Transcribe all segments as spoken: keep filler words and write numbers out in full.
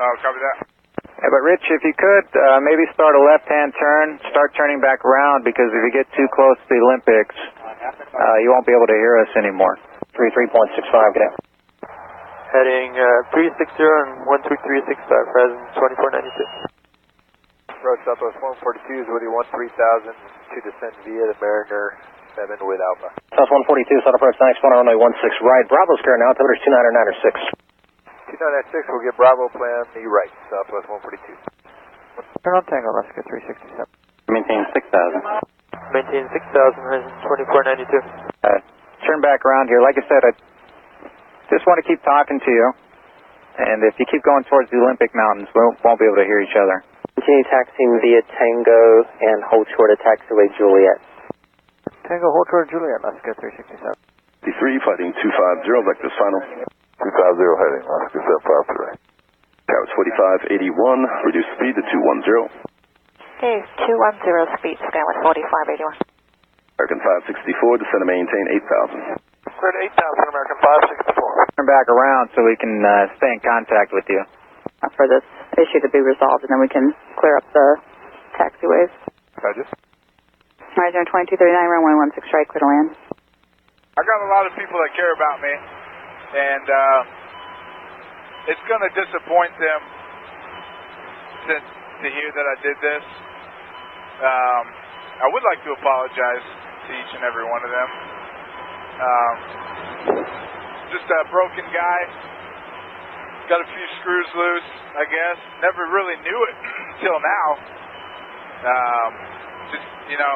Oh, copy that. Yeah, but Rich, if you could, uh, maybe start a left-hand turn, start turning back around, because if you get too close to the Olympics, uh, you won't be able to hear us anymore. three three point six five, good day. Heading uh, three six zero and one three three six five, present twenty-four ninety-two. Approach Southwest one forty-two is with you one three thousand to descend via the Mariner seven with Alpha. South one forty-two, South approach next one, runway one six right. Bravo's clear now, altimeter is two nine nine six. two nine nine six, we'll get Bravo plan the right, Southwest one forty-two. Turn on Tango, Alaska three sixty-seven. Maintain six thousand. Maintain six thousand, present twenty-four ninety-two. Uh, turn back around here. Like I said, I just want to keep talking to you, and if you keep going towards the Olympic Mountains, we won't, won't be able to hear each other. Continue taxiing via Tango and hold short of taxiway Juliet. Tango, hold toward Juliet, Alaska three sixty-seven. three, fighting two five zero, vectors final. two five zero heading, Alaska seven five three. Towers forty-five eighty-one, reduce speed to two one zero. Okay, two one zero speed, Skyward forty-five eighty-one. American five sixty-four, descend and maintain eight thousand. Clear to eight thousand, American five sixty-four. Turn back around so we can uh, stay in contact with you. For this issue to be resolved, and then we can clear up the taxiways. Roger. Horizon twenty-two thirty-nine, runway one six right, clear to land. I got a lot of people that care about me, and uh, it's going to disappoint them to, to hear that I did this. Um, I would like to apologize to each and every one of them. Um, just a broken guy, got a few screws loose, I guess. Never really knew it until now. Um, just, you know.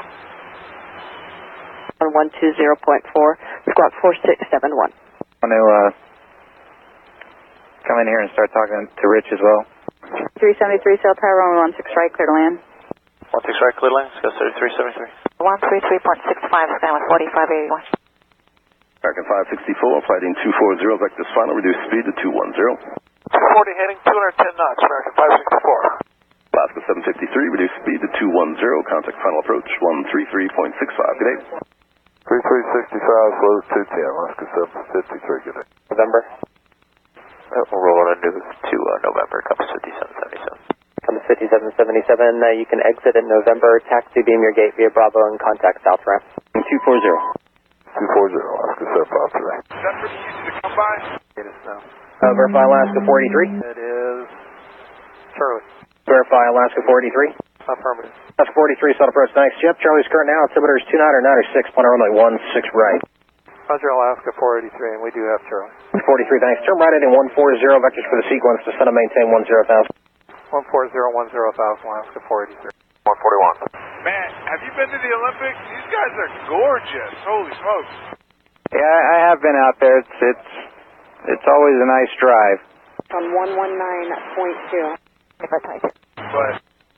On one two zero point four, squawk four six seven one. I want to uh, come in here and start talking to Rich as well. three seventy-three, cell tower, runway one six right, clear to land. one six right, clear to land, Sky three seventy-three. one three three point six five, Skyward forty-five eighty-one. American five sixty-four, fighting two four zero, vectors final, reduce speed to two one zero. two forty heading two hundred ten knots, American five sixty-four. Alaska seven fifty-three, reduce speed to two one zero, contact final approach one three three point six five, good day. three three sixty-five, slows two ten, Alaska seven fifty-three, good day. November. Uh, we'll roll on into to uh, November, compass fifty-seven seventy-seven. Compass fifty-seven seventy-seven, uh, you can exit at November, taxi beam your gate via Bravo and contact South Ramp. two four zero. two four zero, Alaska seven five three. Is that pretty easy to come by? It is now. Uh, verify Alaska four eighty-three. It is Charlie. Verify Alaska four eighty-three. Affirmative. Alaska four eighty-three, South approach next. Yep, Charlie's current now, altimeter is two nine nine six, point runway one six right. Roger, Alaska four eighty-three, and we do have Charlie. forty-three, thanks. Turn right in one four zero, vectors for the sequence, descend and maintain one zero thousand. one four zero one zero thousand, Alaska four eighty-three. one forty-one. Man, have you been to the Olympics? These guys are gorgeous. Holy smokes. Yeah, I I have been out there. It's it's it's always a nice drive. On one one nine point two. If I type it. But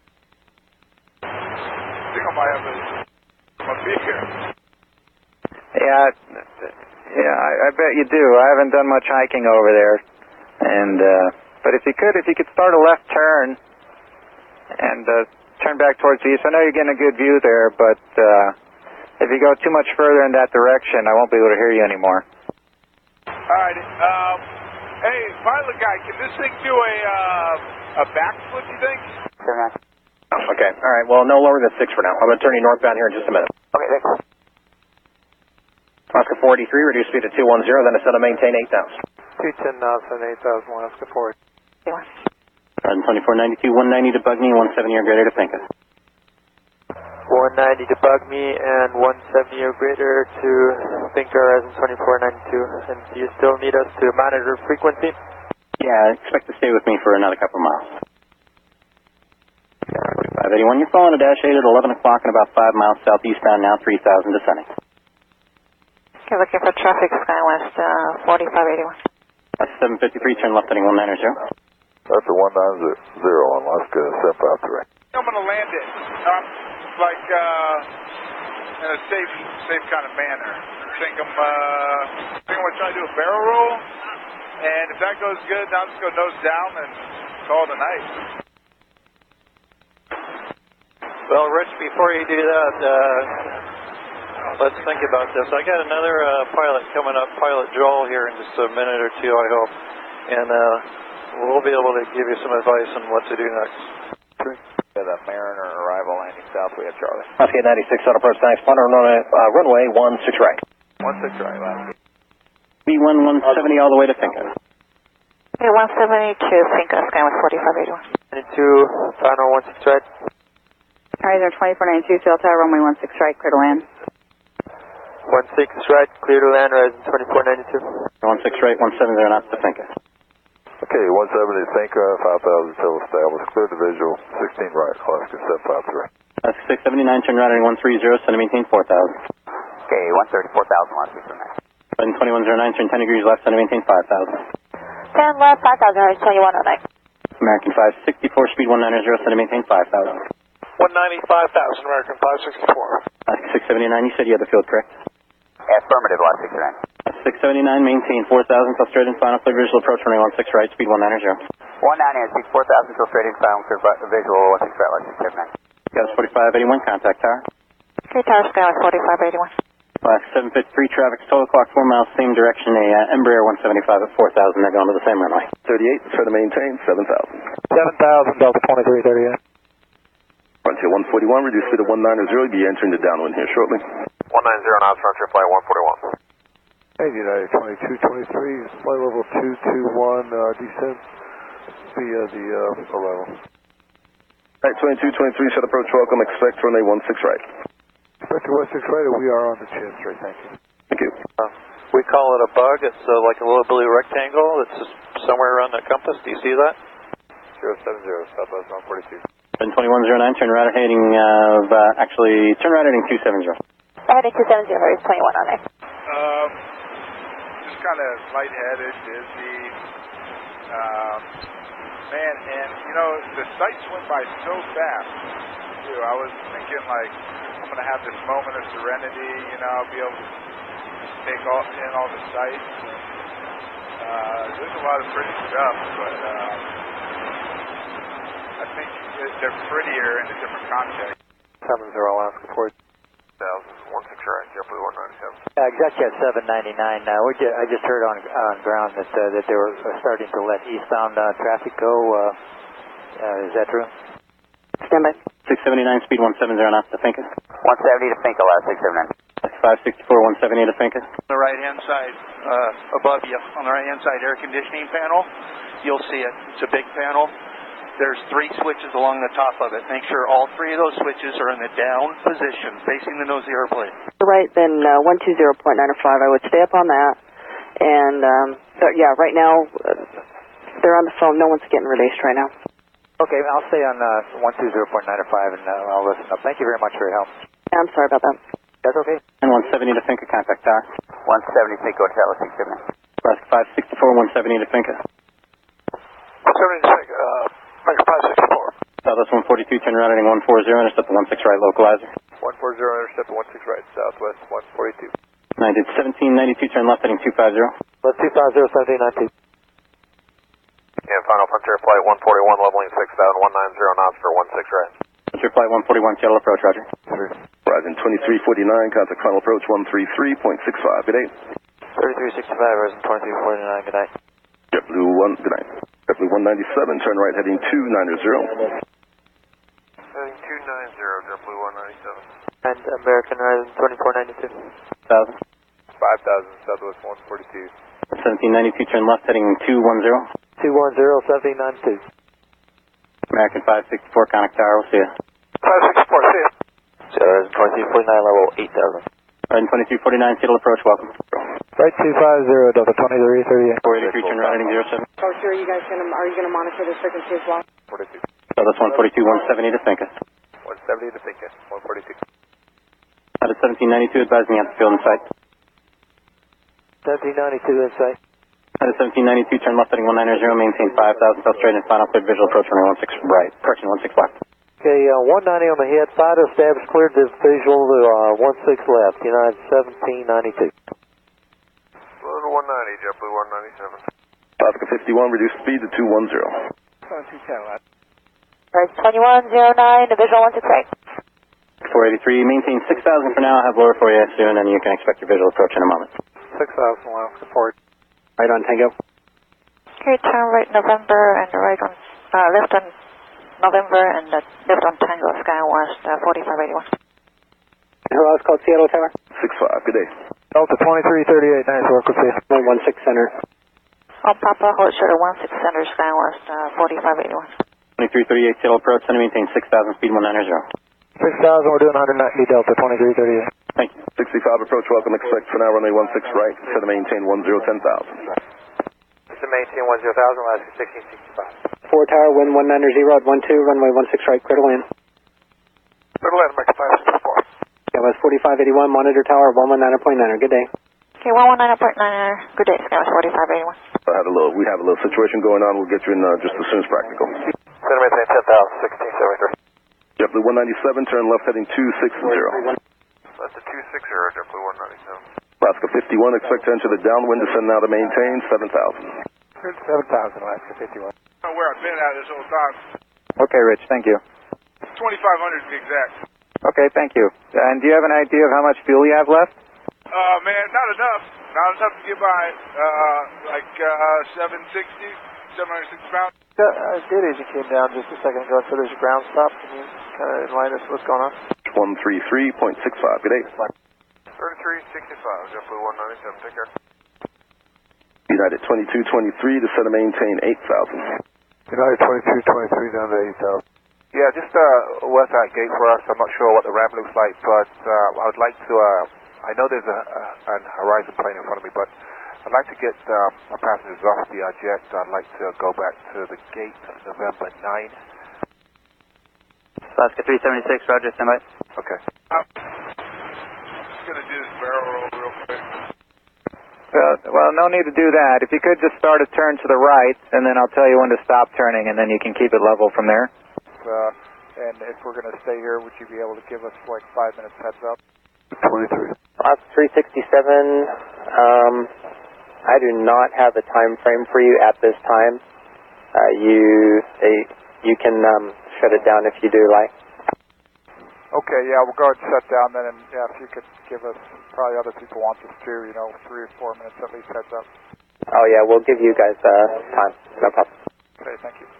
I think I might have a, a beer. Yeah, yeah, I, I bet you do. I haven't done much hiking over there, and uh, but if you could, if you could start a left turn and uh, turn back towards the east. I know you're getting a good view there, but uh, if you go too much further in that direction, I won't be able to hear you anymore. All right. Um, hey, pilot guy, can this thing do a uh, a backflip? You think? Okay, all right, well, no lower than six for now. I'm going to turn you northbound here in just a minute. Okay, thanks. Alaska four eighty-three, reduce speed to two one zero, then descend and maintain eight thousand. two ten knots and eight thousand, Alaska four eighty-three. Horizon twenty-four ninety-two, one ninety to Bugme, one seventy or greater to Pincus. one ninety to Bugme and one seventy or greater to Pinker, Horizon twenty-four ninety-two. And do you still need us to monitor frequency? Yeah, expect to stay with me for another couple of miles. five eighty-one, you're following a dash eight at eleven o'clock and about five miles southeastbound now, three thousand descending. Okay, looking for traffic, SkyWest uh, forty-five eighty-one. That's seven fifty-three, turn left heading one nine zero. That's a one nine zero on Alaska seven five three. I'm going to land it, um, like uh, in a safe, safe kind of manner. I think I'm, uh, I think I'm going to try to do a barrel roll, and if that goes good, then I'll just go nose down and call it a night. Well, Rich, before you do that, uh, let's think about this. I got another uh, pilot coming up, Pilot Joel, here in just a minute or two, I hope. And uh, We'll be able to give you some advice on what to do next. The Mariner arrival landing south, we have Charlie. Oscar ninety-six on approach, thanks. One runway, uh, runway one six right. one six right, last. B one one seventy all the way to Finca. Okay, one seventy-two, Finca, Skywest forty-five eighty-one. ninety-two, final one six right. Horizon twenty-four ninety-two, Delta, runway one six right, clear to land. one six right, clear to land, Horizon twenty-four ninety-two. one six right, one seven zero knots to Finca. Okay, one seventy Finca, five thousand till established, clear to visual, sixteen right, Alaska seven five three. Alaska six seventy-nine, turn right heading one three zero, send and maintain four thousand. Okay, one thirty-four thousand, Alaska seven nine. Horizon twenty-one oh nine, turn ten degrees left, send and maintain five thousand. ten left, five thousand, Horizon twenty-one oh nine. American five sixty-four, speed one nine zero, send and maintain five thousand. one ninety-five thousand, American five sixty-four. Alaska six seventy-nine, you said you had the field correct? Affirmative, Alaska six nine. six seventy-nine, maintain four thousand, till straight in final clear visual approach, runway one six right, speed one nine zero. one ninety and speed four thousand till straight in final clear visual, one six right, Alaska seven nine. Got forty-five eighty-one, contact tower. Okay, Tower Skywest forty-five eighty-one. Alaska seven fifty-three, traffic, total clock, four miles, same direction, a uh, Embraer one seventy-five at four thousand, they're going to the same runway. thirty-eight, try to maintain seven thousand. seven thousand, Delta twenty-three thirty-eight. Frontier one forty-one, reduce speed to one ninety, you'll be entering the downwind here shortly. one ninety knots, Frontier flight one forty-one. Hey, United twenty-two twenty-three, flight level two two one, uh, descent via the uh, arrival. Right, twenty-two twenty-three, shut approach, welcome, expect runway one six right. Frontier one six right, we are on the chance right, thank you. Thank you. Uh, we call it a bug. It's uh, like a little blue rectangle that's just somewhere around that compass. Do you see that? zero seven zero, Southwest one forty-two. Then twenty-one oh nine, turn right heading of, uh, actually, turn right heading two seven zero. Heading two seven zero, Horizon twenty-one oh nine. Um, just kind of lightheaded, dizzy. Um, man, and, you know, the sights went by so fast, too. I was thinking, like, I'm going to have this moment of serenity, you know, I'll be able to take all, in all the sights. And, uh, there's a lot of pretty stuff, but uh, I think they're prettier in a different context. seven zero, Alaska four thousand, one six right, JetBlue one ninety-seven. Uh, Executive seven ninety-nine, uh, we just, I just heard on on ground that uh, that they were starting to let eastbound uh, traffic go. Uh, uh, is that true? Stand by. six seventy-nine, speed one seven zero knots to Finca. one seventy to Finca, Alaska six seven nine. five sixty-four, one seventy to Finca. On the right-hand side, uh, above you, on the right-hand side air conditioning panel, you'll see it. It's a big panel. There's three switches along the top of it. Make sure all three of those switches are in the down position, facing the nose of the airplane. Right, then uh, one two zero point nine five, I would stay up on that. And, um, so, yeah, right now, uh, they're on the phone. No one's getting released right now. Okay, I'll stay on uh, one two zero point nine five and uh, I'll listen up. Thank you very much for your help. Yeah, I'm sorry about that. That's okay. And one seventy to Finca, contact tower. one seventy Finca, Hotel six seven nine. Alaska five sixty-four, one seventy to Finca. one seventy to Finca, uh, American five sixty-four. Southwest one forty-two, turn right heading one forty, intercept the one six right localizer. one forty, intercept the one six right, Southwest one forty-two. United seventeen ninety-two, turn left heading two five zero. Let's two five zero, seventeen ninety-two. And final Frontier flight one forty-one, leveling six thousand, one ninety knots for one six right. Frontier flight one forty-one, Seattle approach, roger. Horizon twenty-three forty-nine, contact final approach one three three point six five, good day. thirty-three sixty-five, Horizon twenty-three forty-nine, good night. JetBlue one, good night. JetBlue one ninety-seven, turn right heading two ninety. Heading two ninety, JetBlue one ninety-seven. And American Horizon twenty-four ninety-two. Thousand. five thousand, Southwest one forty-two. seventeen ninety-two, turn left heading two one zero. two one zero, seventeen ninety-two. American five sixty-four, contact tower, we'll see you. five sixty-four, see ya. Horizon twenty-three forty-nine, level eight thousand. Horizon twenty-three forty-nine, Seattle approach, welcome. Right two five zero, Delta twenty-three thirty-eight. four eighty-three, turn right heading zero seven. Oh, sure, you guys gonna, are you going to monitor this frequency as well? forty-two. Southwest one forty-two, one seventy to Finca. one seventy to Finca, one forty-two. Out of seventeen ninety-two, advising at the field in sight. seventeen ninety-two in sight. Out of seventeen ninety-two, turn left heading one ninety, maintain five thousand, till straight in final cleared visual approach runway one six right. Correction, one six left. Okay, uh, one ninety on the head, five to establish cleared to visual to uh, one six left, United seventeen ninety-two. Little one ninety, JetBlue one ninety-seven. Alaska fifty-one, reduce speed to two one zero. two ten, left. Horizon twenty-one oh nine, visual one six right. four eighty-three, maintain six thousand for now, I'll have lower for you soon, and you can expect your visual approach in a moment. six thousand, Alaska four. Right on Tango. Okay, turn right November and right on, uh, left on November and uh, left on Tango Skywest uh, forty-five eighty-one. Who else called Seattle Tower? six five, good day. Delta twenty-three thirty-eight, nice work with you. one one six Center. On Papa, hold short of one six Center Skywest uh, forty-five eighty-one. twenty-three thirty-eight Seattle approach, center maintain six thousand, speed one nine zero. six thousand, we're doing one ninety Delta twenty-three thirty-eight. Thank you. sixty-five approach, welcome, expect for now runway one six right, center maintain one zero ten thousand. Center maintain one zero thousand, last sixteen sixty-five. four Tower, wind one nine zero at one two, runway one six right, clear to land. Clear to land, American five sixty-four. Skywest forty-five eighty-one, monitor tower one one nine point nine, good day. Okay, one one nine point nine, good day, Skywest forty-five eighty-one. I had a little, we have a little situation going on, we'll get you in uh, just as soon as practical. Center maintain ten thousand, sixteen seventy-three. JetBlue one ninety-seven, turn left heading two six zero. That's a two six zero, JetBlue one ninety-seven. Alaska fifty-one, expect to enter the downwind, descend now to maintain seven thousand. seven thousand, Alaska fifty-one. I don't know where I've been at this whole time. Okay, Rich, thank you. twenty-five hundred to be exact. Okay, thank you. And do you have an idea of how much fuel you have left? Uh, man, not enough. Not enough to get by. Uh, like, uh, seven sixty, seven hundred sixty pounds. Yeah, uh, good as you came down just a second ago, so there's a ground stop. Can you kind of enlighten us what's going on? one three three point six five, good day. thirty-three sixty-five, JetBlue one ninety-seven, take care. United twenty-two twenty-three, descend to maintain eight thousand. United twenty-two twenty-three down to eight thousand. Yeah, just uh, west side gate for us. I'm not sure what the ramp looks like, but uh, I would like to, uh, I know there's a, a, an Horizon plane in front of me, but I'd like to get um, my passengers off the uh, jet. I'd like to go back to the gate November ninth. Alaska three seventy-six, roger, stand by. Okay. I'm just going to do this barrel roll real quick. Well, well, no need to do that. If you could just start a turn to the right, and then I'll tell you when to stop turning, and then you can keep it level from there. Uh, and if we're going to stay here, would you be able to give us like five minutes heads up? twenty-three. Alaska three sixty-seven, um, I do not have a time frame for you at this time. Uh, you, they, you can um, shut it down if you do like. Okay, yeah, we'll go ahead and shut down then, and yeah, if you could give us, probably other people want this too, you know, three or four minutes at least heads up. Oh yeah, we'll give you guys uh, time, no problem. Okay, thank you.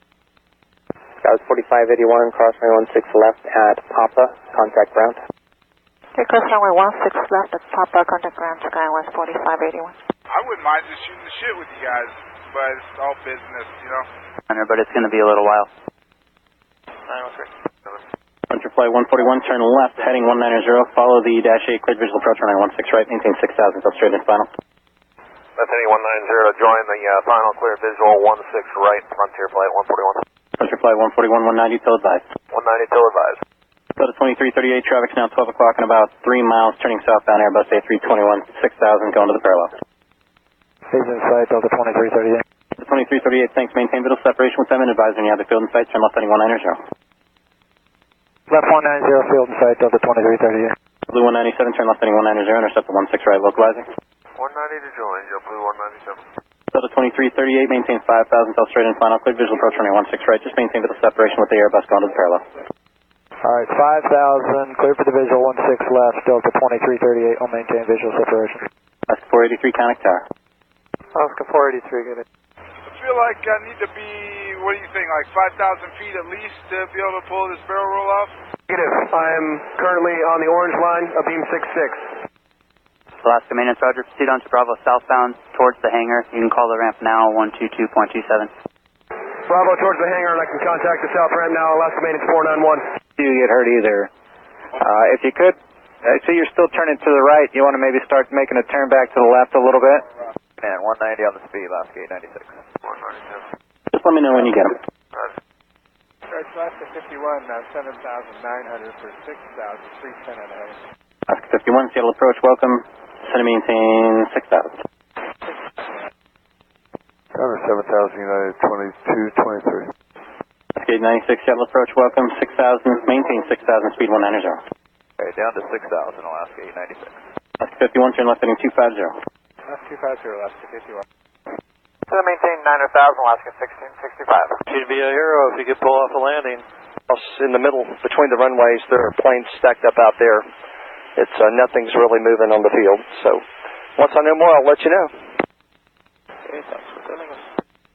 That was forty-five eighty-one, cross runway one six left at Papa, contact ground. Okay, cross runway one six left at Papa, contact ground, Skywest forty-five eighty-one. I wouldn't mind just shooting the shit with you guys, but it's all business, you know? But it's going to be a little while. nine oh three. Hunter flight one forty-one, turn left, heading one nine zero, follow the dash eight, cleared visual approach, runway one six right, maintain six thousand, go straight in final. Left heading one nine zero, join the uh, final clear visual one six right, Frontier flight one forty-one. Hunter flight one forty-one, one ninety, till advised. one ninety till advised. Delta twenty-three thirty-eight, traffic's now twelve o'clock and about three miles, turning southbound, Airbus A three twenty-one, six thousand, going to the parallel. He's in sight, Delta twenty-three thirty-eight. Delta twenty-three thirty-eight, thanks, maintain visual separation with them and advise any other field in sight, turn left heading one nine zero. Left one nine zero, field in sight, Delta twenty-three thirty-eight. Blue one ninety-seven, turn left heading one nine zero, intercept at one six right, localizing. one ninety to join, JetBlue one ninety-seven. Delta twenty-three thirty-eight, maintain five thousand, till straight in final, cleared visual approach, runway one six right, just maintain visual separation with the Airbus going to the parallel. Alright, five thousand, clear for the visual, one six left, Delta twenty-three thirty-eight, will maintain visual separation. Alaska four eighty-three, connect tower. Alaska four eighty-three, get it. I feel like I need to be, what do you think, like five thousand feet at least to be able to pull this barrel roll off? Negative. I'm currently on the orange line of beam six six. Alaska maintenance, roger. Proceed on to Bravo southbound towards the hangar. You can call the ramp now, one two two point two seven. Bravo towards the hangar, and I can contact the south ramp now, Alaska maintenance four nine one. You get hurt either. Uh, if you could, I see you're still turning to the right. You want to maybe start making a turn back to the left a little bit? Man, one ninety on the speed, Alaska eight ninety-six. one ninety-seven. Just let me know when you get them. Alright, Alaska fifty-one, uh, seven thousand nine hundred for six thousand, three ten and a half. Alaska fifty-one, Seattle approach, welcome. Send and maintain six thousand. Counter seven thousand, United twenty-two twenty-three. Alaska eight ninety-six, Seattle approach, welcome. six thousand, maintain six thousand, speed one nine zero. Okay, down to six thousand, Alaska eight ninety-six. Alaska fifty-one, turn left heading two five zero. Alaska two five zero, Alaska fifty-one. To maintain nine thousand, Alaska sixteen sixty-five. You'd be a hero if you could pull off a landing. In the middle, between the runways, there are planes stacked up out there. It's uh, nothing's really moving on the field. So once I know more, I'll let you know. Okay, thanks for telling us.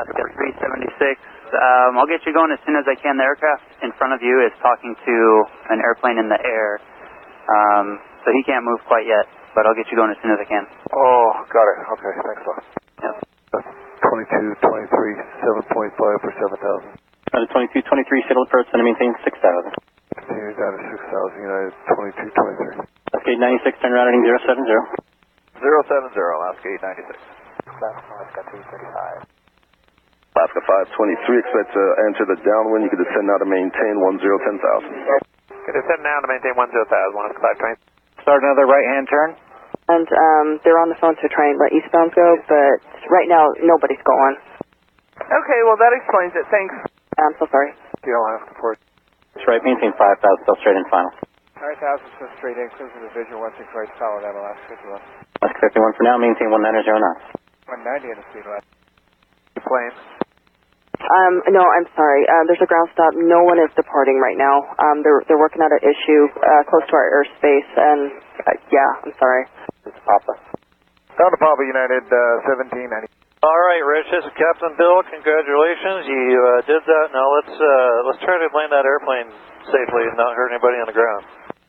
Alaska three seventy-six. Um, I'll get you going as soon as I can. The aircraft in front of you is talking to an airplane in the air, um, so he can't move quite yet, but I'll get you going as soon as I can. Oh, got it. Okay, thanks a lot. Yep. twenty-two twenty-three, seven point five for seven thousand. United twenty-two twenty-three, shuttle approach, center maintain six thousand. Continue down to six thousand, United twenty-two twenty-three. Alaska eight ninety-six, turn route heading zero seven zero. zero seven zero, Alaska eight ninety-six. Alaska two thirty-five. Alaska five twenty-three, expect to enter the downwind. You can descend now to maintain one zero ten thousand. Okay, descend now to maintain one zero thousand, Alaska five twenty. Start another right-hand turn. And um, they're on the phone to try and let eastbound go, but right now nobody's going. Okay, well that explains it. Thanks. I'm so sorry. D L Alaska four. That's right, maintain five thousand, still straight in final. nine thousand, so straight in, cruise to the visual, one six right, follow that, Alaska fifty-one. Alaska fifty-one for now, maintain one niner zero knots. one ninety in the speed left. Plane. Um, no, I'm sorry. Uh, there's a ground stop. No one is departing right now. Um, they're they're working out an issue uh, close to our airspace, and uh, yeah, I'm sorry. It's Papa. Down to Papa, United uh, seventeen ninety. All right, Rich, this is Captain Bill. Congratulations, you uh, did that. Now let's uh, let's try to land that airplane safely and not hurt anybody on the ground.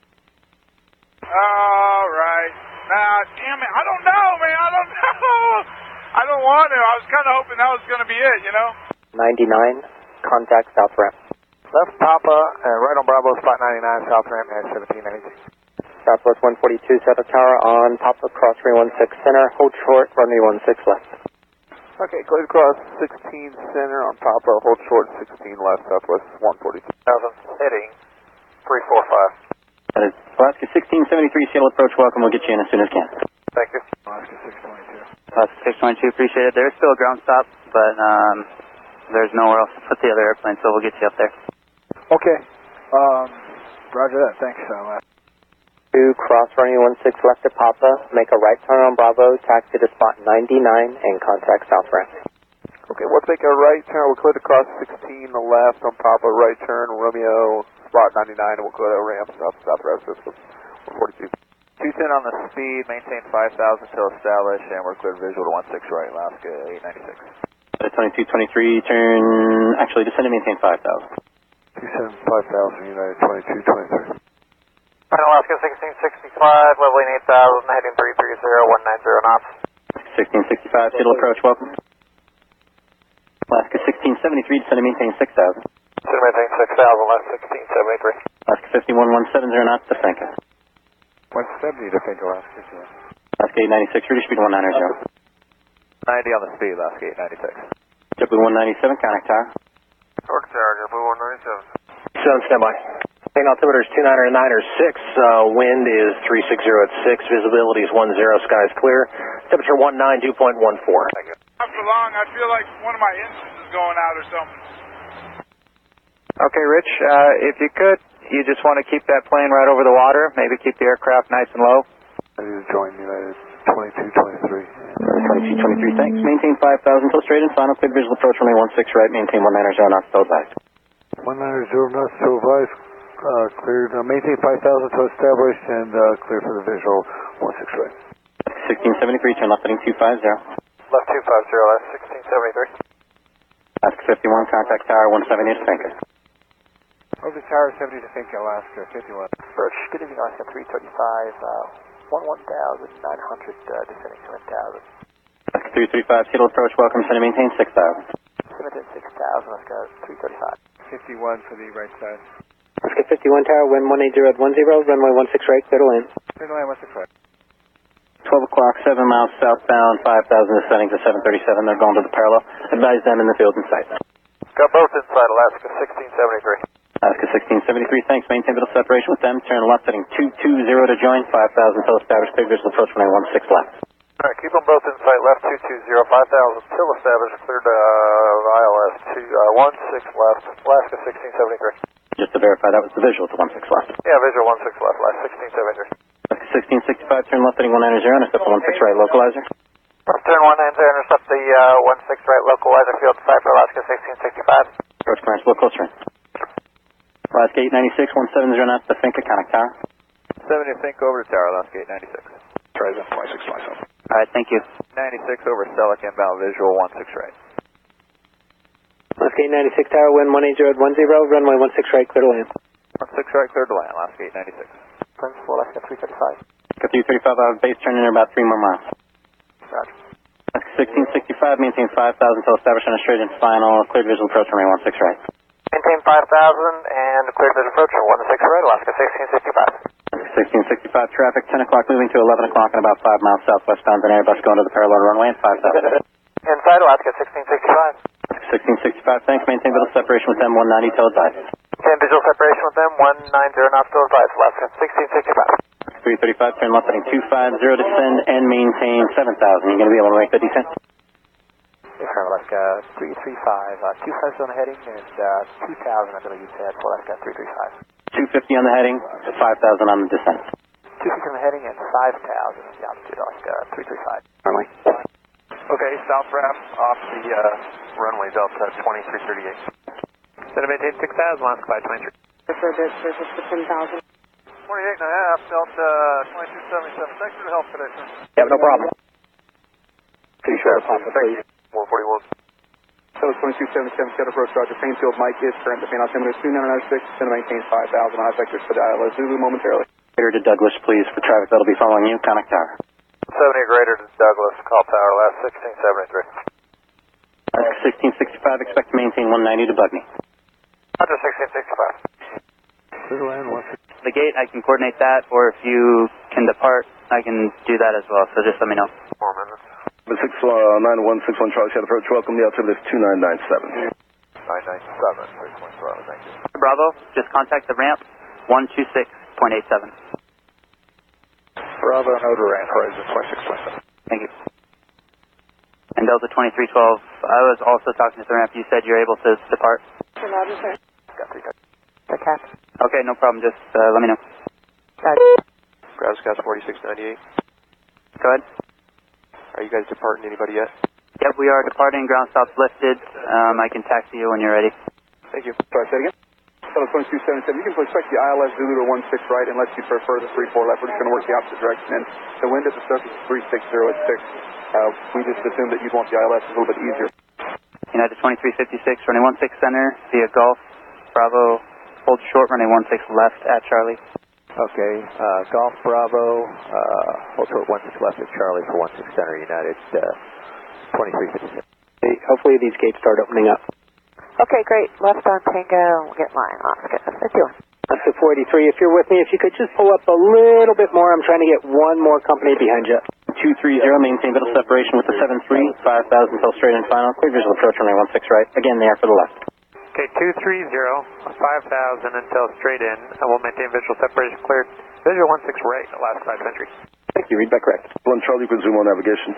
All right. Nah, damn it. I don't know, man. I don't know. I don't want to. I was kind of hoping that was going to be it, you know? ninety-nine, contact south ramp. Left Papa, uh, right on Bravo, spot ninety-nine, south ramp, at seventeen ninety-two. Southwest one forty-two, Center Tower on Papa, cross runway one six center, hold short, runway one six left. Okay, clear across sixteen center on Papa, hold short sixteen left, Southwest one forty-two. Heading three four five. That is Alaska sixteen seventy-three, shuttle approach, welcome. We'll get you in as soon as we can. Thank you. Alaska six twenty-two. Alaska six twenty-two, appreciate it. There's still a ground stop, but um, there's nowhere else to put the other airplane, so we'll get you up there. Okay. Um, roger that. Thanks, uh, Two, cross runway one six left to Papa, make a right turn on Bravo, taxi to spot ninety-nine, and contact south ramp. Okay, we'll take a right turn. We'll clear across sixteen left on Papa, right turn, Romeo, spot ninety-nine, and we'll clear that ramp, south, south route system, one forty-two. two ten on the speed, maintain five thousand till established, and we're clear visual to one six right, Alaska eight ninety-six. twenty-two twenty-three, turn, actually descend and maintain five thousand. two seven five thousand, United twenty-two twenty-three. Right, Alaska sixteen sixty-five, leveling eight thousand, heading three three zero, one nine zero knots. sixteen sixty-five, shuttle approach, welcome. Alaska sixteen seventy-three, descend and maintain six thousand. Descend and maintain six thousand, left sixteen seventy-three. Alaska fifty-one, one seventy knots, to Finca. one seventy to Finca, Alaska fifty-one. Alaska eight ninety-six, reduce speed one ninety. ninety on the speed, Alaska eight ninety-six. JetBlue one ninety-seven, contact tower. Torque tower, JetBlue one ninety-seven. Seven, standby. Main altimeter is two niner niner six, uh, wind is three six zero at six, visibility is one zero, skies clear, temperature one nine, dew point one four. Not for long. I feel like one of my engines is going out or something. Okay, Rich, uh, if you could, you just want to keep that plane right over the water, maybe keep the aircraft nice and low. Ready to join United twenty-two twenty-three. twenty-two twenty-three, thanks. Maintain five thousand till straight and final, clear visual approach, runway one six right, maintain one niner zero knots, still advised. one niner zero knots, so advised, uh, cleared, uh, maintain five thousand to established, and uh, clear for the visual, one six right. sixteen seventy-three, turn left heading two five zero. Left two five zero, left sixteen seventy-three. Alaska fifty-one, contact tower one seventy to Finca. Over the tower, seventy to Finca, Alaska fifty-one. Birch, good evening, Alaska three thirty-five, uh, one one thousand nine hundred, uh, descending to one thousand. Alaska three thirty-five, shuttle approach, welcome, send and maintain six thousand. Descending six thousand, Alaska three thirty-five. fifty-one for the right side. Alaska fifty-one tower, wind one eight zero at one zero, runway one six right, clear to land. Clear to land, one six right. twelve o'clock, seven miles southbound, five thousand descending to seven thirty-seven. They're going to the parallel. Advise them in the field in sight. Got both inside, Alaska sixteen seventy-three. Alaska sixteen seventy-three, thanks. Maintain middle separation with them. Turn left heading two two zero to join, five thousand till established. Clear visual approach runway one six left. Alright, keep them both in sight, left two two zero, five thousand till established, clear to uh, I L S two, uh, one six left, Alaska sixteen seventy-three. Just to verify, that was the visual to one six left. Yeah, visual one six left, last sixteen seventy-three. Alaska sixteen sixty-five, turn left heading one nine zero, intercept the one six right localizer. Left turn one nine zero, intercept the uh, one six right localizer, field side for Alaska sixteen sixty-five. Approach clearance, look closer in. Alaska eight ninety-six, one seventy knots to Finca, contact tower. seventy Finca over to tower, Alaska eight ninety-six. Try that twenty-six twenty-seven. All right, thank you. ninety-six over Selleck, inbound visual one six right. Alaska eight ninety-six Tower, wind one eight zero one zero, runway one six right, clear to land. one six right, clear to land, Alaska eight ninety-six. Principal, Alaska three thirty-five. Alaska three thirty-five out of base, turning in about three more miles. Roger. Alaska sixteen sixty-five, maintain five thousand until established on a straight and final, cleared visual approach, runway one six right. Maintain five thousand and cleared visual approach, one six right, Alaska sixteen sixty-five. sixteen sixty-five traffic, ten o'clock moving to eleven o'clock and about five miles southwestbound, an Airbus going to the parallel runway and five thousand. Inside, Alaska sixteen sixty-five. sixteen sixty-five, thanks. Maintain visual separation with them, one ninety till advised. Maintain visual separation with them, one ninety knots till advised, Alaska sixteen sixty-five. three thirty-five, turn left heading two five zero, descend and maintain seven thousand. You're going to be able to make the descent? Affirm, Alaska three three five, uh, two five on the heading and uh, two thousand on W T A for Alaska three three five. two fifty on the heading, five thousand on the descent. two fifty on the heading and five thousand on the altitude, Alaska three three five. Runway. Okay, south ramp off the uh, runway, Delta twenty-three thirty-eight. Set to maintain six thousand, Alaska five twenty-three. Prefer the surface to ten thousand. twenty-eight and a half, Delta twenty-two seventy-seven. Thanks for the help today, sir. Yeah, no problem. Pretty sure it's on the please. one forty-one. So twenty-two seventy-seven, set approach, Roger. Plainfield, Mike is current. The fan altimeter is two nine nine six, center maintain five thousand. High vectors for the I L S Zulu momentarily. Greater to Douglas, please, for traffic that'll be following you. Contact tower. seventy greater to Douglas, call tower, last sixteen seventy-three. Alaska sixteen sixty-five, expect to maintain one ninety to Bugny. Roger, sixteen sixty-five. The gate, I can coordinate that, or if you can depart, I can do that as well, so just let me know. Four minutes. six nine one six one Charlie, set approach, welcome, the altimeter is two nine nine seven. nine ninety-seven, three point four, thank you. Bravo, just contact the ramp, one two six point eight seven. Bravo, no to ramp, horizon twenty-six point seven. Thank you. And Delta twenty-three twelve, I was also talking to the ramp. You said you're able to depart? Roger, sir. Got three touch. The cap. Okay, no problem. Just uh, let me know. Ground Scouts forty-six ninety-eight. Go ahead. Are you guys departing anybody yet? Yep, we are departing. Ground stops lifted. Um, I can taxi you when you're ready. Thank you. Sorry, say it again. Hello, twenty-two seventy-seven. You can expect the I L S Zulu to one six right unless you prefer the three four left. We're just going to work the opposite direction. And the wind at the surface is three six zero at six. Uh, we just assumed that you'd want the I L S a little bit easier. United twenty-three fifty-six, running one six center via Gulf. Bravo, hold short, running one six left at Charlie. Okay, uh, Golf Bravo, uh, hold short one six left at Charlie for one six center, United uh, twenty-three fifty-six. Hey, hopefully these gates start opening up. Okay, great. Left on Tango. Get line, Oscar. Let's do it. Alaska four eighty-three, if you're with me, if you could just pull up a little bit more. I'm trying to get one more company behind you. two three zero, maintain middle separation with the seven three, five thousand until straight and final. Clear visual approach, runway one six right. Again, there for the left. Okay, two three zero, five thousand until straight in, and we'll maintain visual separation cleared. Visual one six right, last five century. Thank you, read back correct. One Charlie, resume on navigation.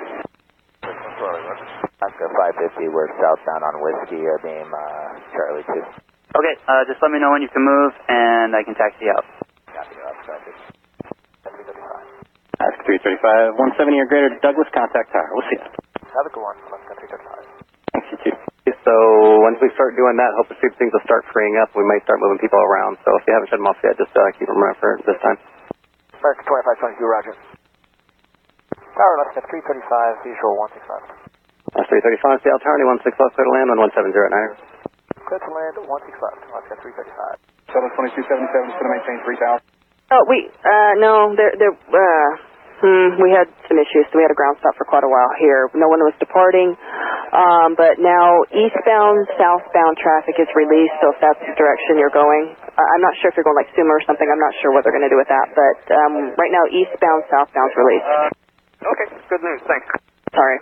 Alaska five fifty, we're southbound on Whiskey, uh, beam uh, Charlie two. Okay, uh, just let me know when you can move, and I can taxi you out. Copy, Alaska five fifty. Alaska three thirty-five, one seventy or greater, Douglas, contact tower. We'll see you. Have a good one, Alaska three thirty-five. Thanks, you too. So once we start doing that, hopefully things will start freeing up. We might start moving people around. So if you haven't shut them off yet, just uh, keep them around for this time. Alaska twenty-five twenty-two, Roger. Tower, Alaska three thirty-five, visual one six five. Alaska three thirty-five, Seattle Tower, one six left, clear to land on one seven zero nine. Clear to land, one six left, Alaska three thirty-five. Seven twenty-two seventy-seven is going to maintain three thousand. Oh, we, uh, no, there, there, uh, hmm, we had some issues. So we had a ground stop for quite a while here. No one was departing. Um, but now eastbound, southbound traffic is released, so if that's the direction you're going, uh, I'm not sure if you're going like Suma or something. I'm not sure what they're going to do with that, but um, right now eastbound, southbound's released. Okay, good news, thanks. Sorry.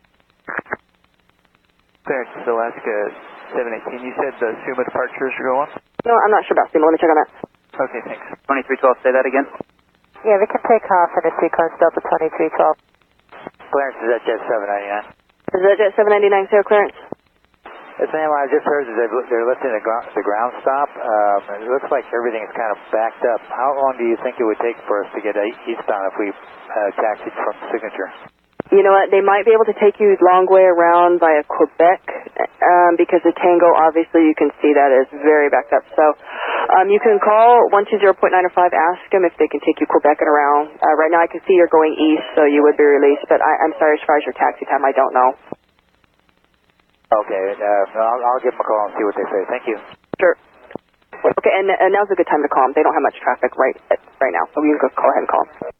Clearance is Alaska seven eighteen, you said the Suma departures are going? No, I'm not sure about Suma. Let me check on that. Okay, thanks. twenty-three twelve, say that again. Yeah, we can take off in a sequence, Delta twenty-three twelve. Clearance is at Jet seven ninety-nine. Is that Jet seven ninety-nine zero clearance? Yes, ma'am. What I just heard is they're, they're lifting the, gro the ground stop. Um, it looks like everything is kind of backed up. How long do you think it would take for us to get eastbound if we uh, taxied from Signature? You know what, they might be able to take you a long way around via Quebec, um, because the Tango, obviously, you can see that is very backed up. So um, you can call one two zero point nine five, ask them if they can take you Quebec and around. Uh, right now I can see you're going east, so you would be released, but I, I'm sorry, as far as your taxi time, I don't know. Okay, uh, I'll, I'll give them a call and see what they say. Thank you. Sure. Okay, and, and now's a good time to call them. They don't have much traffic right right now, so we can go, go ahead and call them.